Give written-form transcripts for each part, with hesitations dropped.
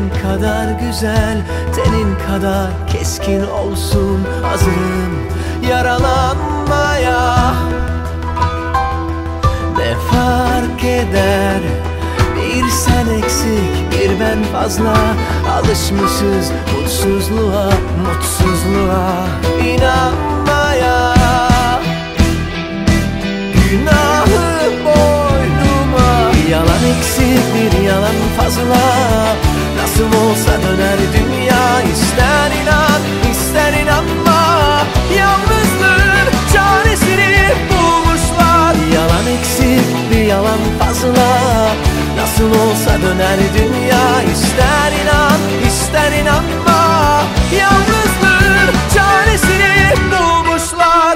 kadar güzel, tenin kadar keskin olsun. Hazırım yaralanmaya. Ne fark eder, bir sen eksik, bir ben fazla. Alışmışız mutsuzluğa, mutsuzluğa inanmaya. Günahı boynuma, bir yalan eksik, bir yalan fazla. Nasıl olsa döner dünya, ister inan, ister inanma. Yalnızlığın çaresini bulmuşlar. Bir yalan eksik, bir yalan fazla. Nasıl olsa döner dünya, ister inan, ister inanma. Yalnızlığın çaresini bulmuşlar.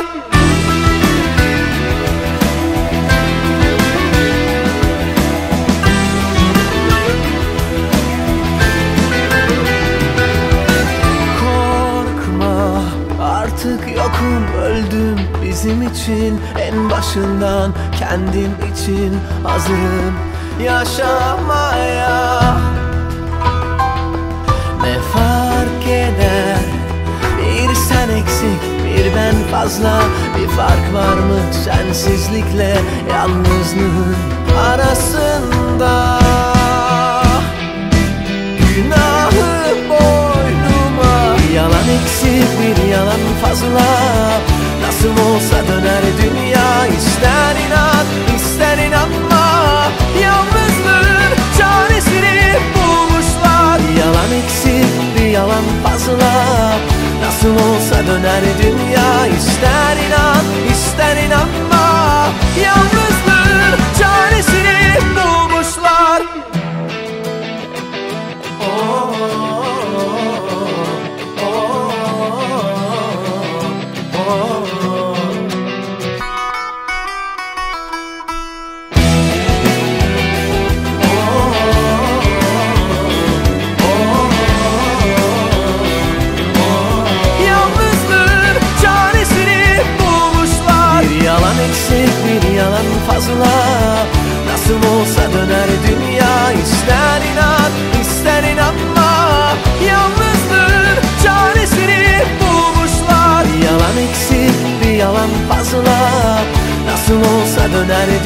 Artık yokum, öldüm bizim için. En başından kendim için hazırım yaşamaya. Ne fark eder, bir sen eksik, bir ben fazla. Bir fark var mı sensizlikle yalnızlığın arasında? Günahı boynuma, bir yalan eksik, bir yalan fazla. Nasıl olsa döner dünya, ister inan, ister inanma. Yalnızlığın çaresini bulmuşlar. Bir yalan eksik, bir yalan fazla. Nasıl olsa döner dünya, ister inan, ister inanma. Yalnızlığın çaresini bulmuşlar. Bir yalan fazla. Nasıl olsa döner dünya, ister inan, ister inanma. Yalnızlığın çaresini bulmuşlar. Bir yalan eksik, bir yalan fazla. Nasıl olsa döner